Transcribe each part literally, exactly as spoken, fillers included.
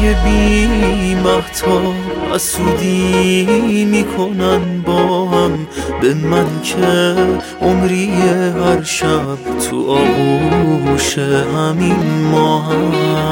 های بی مهتاب حسودی میکنن با هم به من که عمری هر شب تو آغوش همین ما هم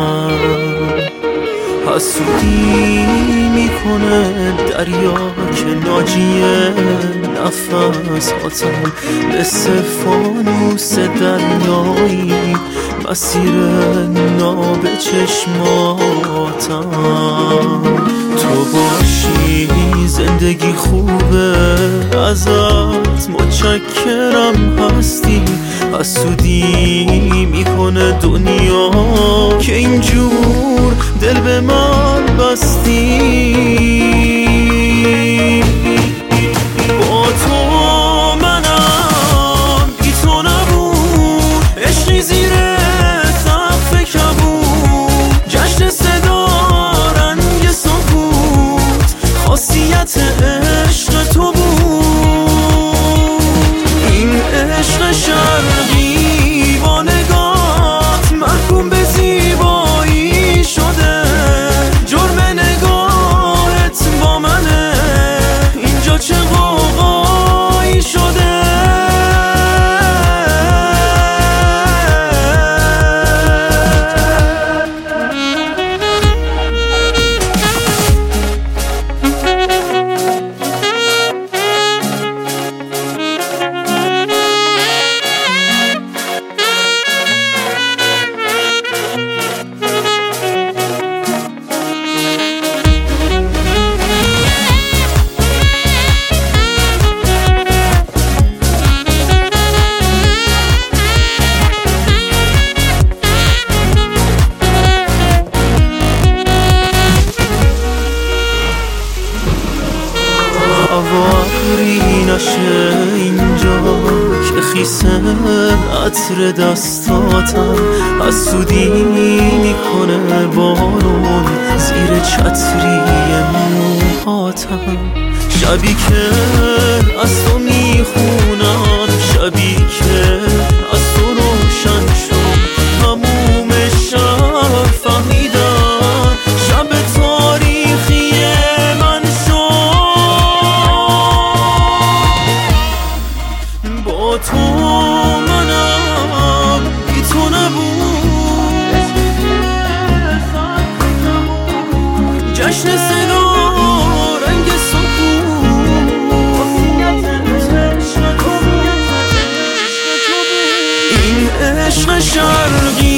حسودی میکنه دریا که ناجیه نفس هاتم مثل فانوس دریایی مسیر ناب چشماتم تو باشی زندگی خوبه ازت متشکرم هستی حسودی میکنه دنیا که اینجور دل به من بستی با تو منم بی تو نبود عشقی زیر سقف کبود جشن صدا رنگ سکوت خاصیت عشق تو بود این عشق شرقی با نگات محکوم به زیبایی شده جرم نگاهت با منه اینجا چه غوغایی شده هوایی نشه اینجا که خیسه عطر دستاتم حسودی میکنه بارون زیر چتری موهاتم شبی که از تو میخونم شبی که از تو روشن شد تموم شب فهمیدم شب تاریخی من با تو منم بی تو نبود جشن صدا رنگ سکوت این عشق شرقی